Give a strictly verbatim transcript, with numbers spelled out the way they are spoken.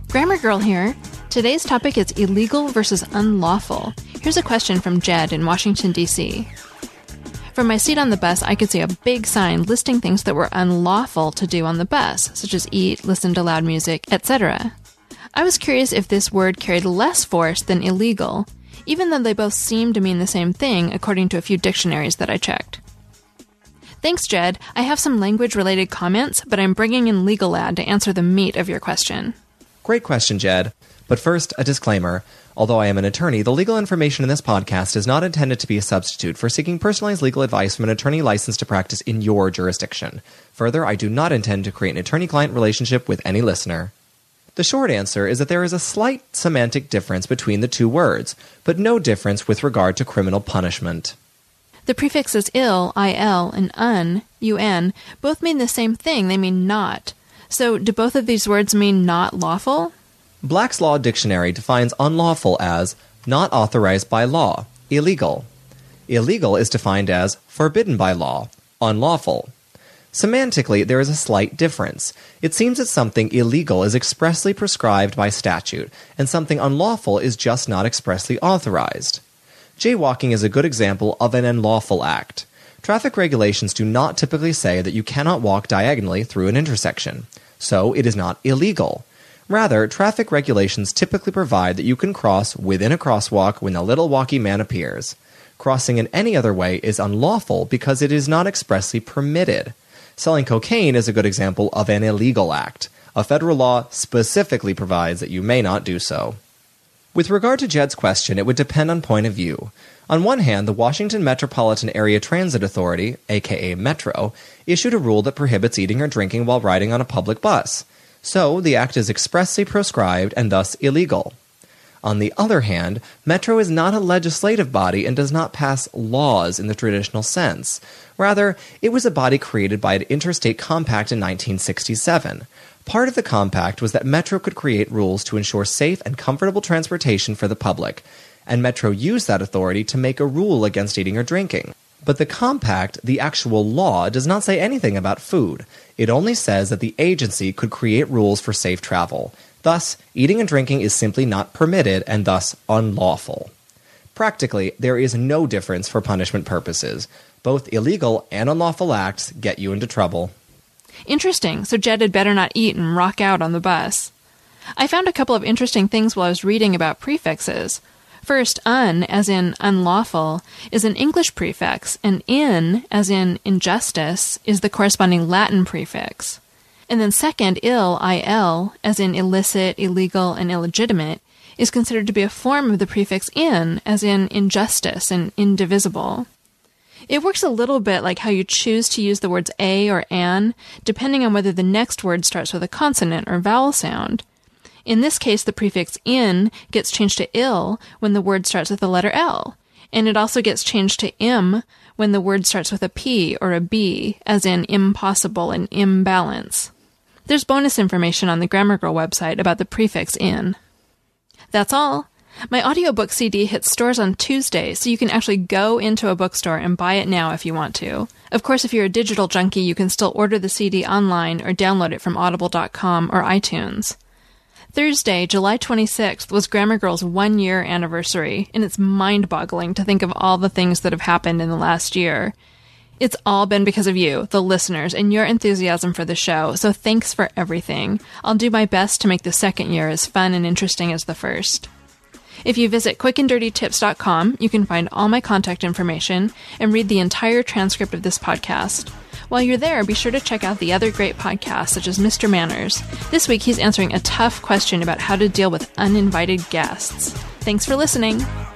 Grammar Girl here. Today's topic is illegal versus unlawful. Here's a question from Jed in Washington, D C From my seat on the bus, I could see a big sign listing things that were unlawful to do on the bus, such as eat, listen to loud music, et cetera. I was curious if this word carried less force than illegal, even though they both seem to mean the same thing according to a few dictionaries that I checked. Thanks, Jed. I have some language-related comments, but I'm bringing in LegalAd to answer the meat of your question. Great question, Jed. But first, a disclaimer. Although I am an attorney, the legal information in this podcast is not intended to be a substitute for seeking personalized legal advice from an attorney licensed to practice in your jurisdiction. Further, I do not intend to create an attorney-client relationship with any listener. The short answer is that there is a slight semantic difference between the two words, but no difference with regard to criminal punishment. The prefixes ill, il, and un, un, both mean the same thing. They mean not. So, do both of these words mean not lawful? Black's Law Dictionary defines unlawful as not authorized by law, illegal. Illegal is defined as forbidden by law, unlawful. Semantically, there is a slight difference. It seems that something illegal is expressly prescribed by statute, and something unlawful is just not expressly authorized. Jaywalking is a good example of an unlawful act. Traffic regulations do not typically say that you cannot walk diagonally through an intersection, so it is not illegal. Rather, traffic regulations typically provide that you can cross within a crosswalk when a little walkie man appears. Crossing in any other way is unlawful because it is not expressly permitted. Selling cocaine is a good example of an illegal act. A federal law specifically provides that you may not do so. With regard to Jed's question, it would depend on point of view. On one hand, the Washington Metropolitan Area Transit Authority, aka Metro, issued a rule that prohibits eating or drinking while riding on a public bus. So, the act is expressly proscribed and thus illegal. On the other hand, Metro is not a legislative body and does not pass laws in the traditional sense. Rather, it was a body created by an interstate compact in nineteen sixty-seven. Part of the compact was that Metro could create rules to ensure safe and comfortable transportation for the public, and Metro used that authority to make a rule against eating or drinking. But the compact, the actual law, does not say anything about food. It only says that the agency could create rules for safe travel. Thus, eating and drinking is simply not permitted and thus unlawful. Practically, there is no difference for punishment purposes. Both illegal and unlawful acts get you into trouble. Interesting, so Jed had better not eat and rock out on the bus. I found a couple of interesting things while I was reading about prefixes. First, un, as in unlawful, is an English prefix, and in, as in injustice, is the corresponding Latin prefix. And then second, ill, il, as in illicit, illegal, and illegitimate, is considered to be a form of the prefix in, as in injustice and indivisible. It works a little bit like how you choose to use the words a or an, depending on whether the next word starts with a consonant or vowel sound. In this case, the prefix in gets changed to ill when the word starts with the letter L, and it also gets changed to im when the word starts with a P or a B, as in impossible and imbalance. There's bonus information on the Grammar Girl website about the prefix in. That's all. My audiobook C D hits stores on Tuesday, so you can actually go into a bookstore and buy it now if you want to. Of course, if you're a digital junkie, you can still order the C D online or download it from audible dot com or iTunes. Thursday, July twenty-sixth, was Grammar Girl's one-year anniversary, and it's mind-boggling to think of all the things that have happened in the last year. It's all been because of you, the listeners, and your enthusiasm for the show, so thanks for everything. I'll do my best to make the second year as fun and interesting as the first. If you visit quick and dirty tips dot com, you can find all my contact information and read the entire transcript of this podcast. While you're there, be sure to check out the other great podcasts, such as Mister Manners. This week, he's answering a tough question about how to deal with uninvited guests. Thanks for listening.